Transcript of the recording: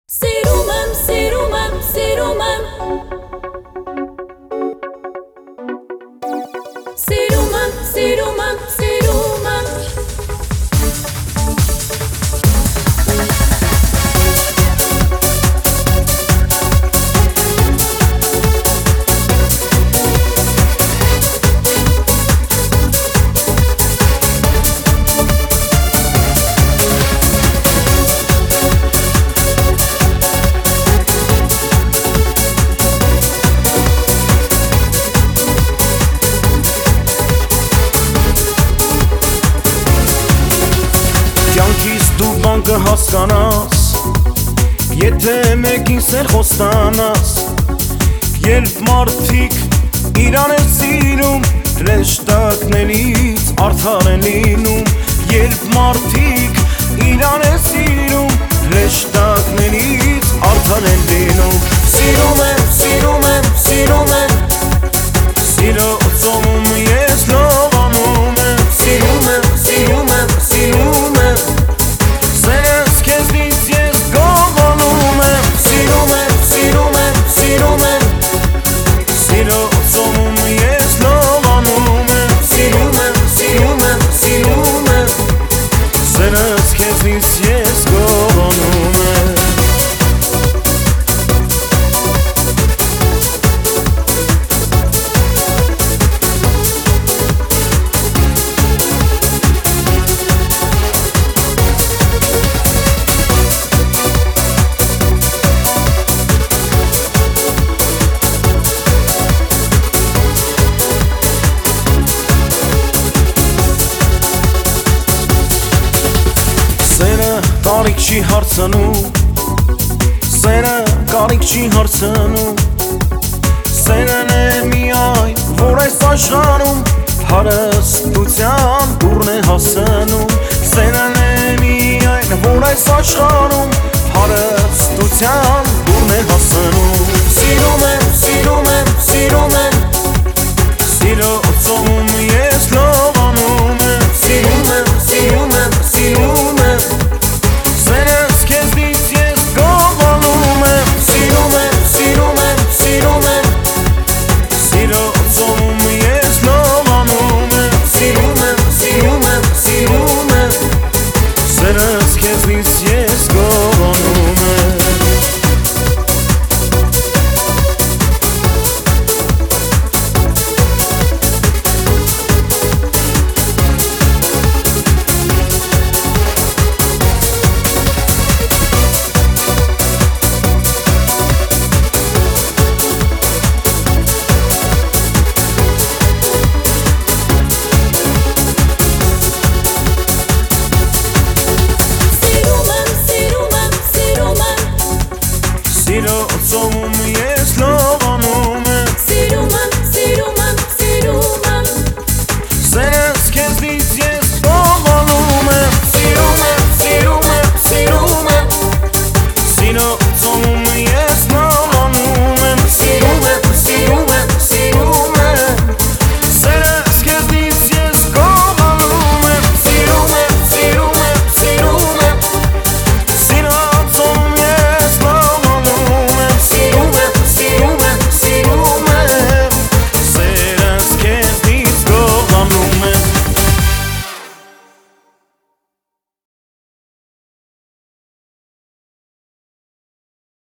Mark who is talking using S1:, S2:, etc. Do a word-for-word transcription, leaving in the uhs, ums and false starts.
S1: Սիրում եմ, սիրում եմ, սիրում եմ Սիրում եմ, սիրում եմ, սիրում եմ
S2: Կյանքիս դու բան կհասկանաս, եթե մեկին սեր խոստանաս, երբ մարդիկ իրան են սիրում, հրեշտակներից արդար են լինում, երբ մարդիկ իրան են սիրում, հրեշտակներից արդար են լինում, սիրում եմ, սիրում եմ, սիրում եմ, սիրո ծոմում ես լողանում եմ, սիրում եմ, սիրում եմ, սիրում եմ Սերս քեզնից ես գողանում եմ Սիրում եմ, սիրում եմ, սիրում եմ Սիրո ծոմում ես լողանում եմ Սիրում եմ, սիրում եմ, սիրում եմ Սերս քեզնից ես գողանում եմ Սերը տարիք չի հարցնում, սերը կարիք չի հարցնում Սերն է միայն, որ այս աշխարհում հարստության դուրն է հասնում Սերն է միայն, որ այս աշխարհում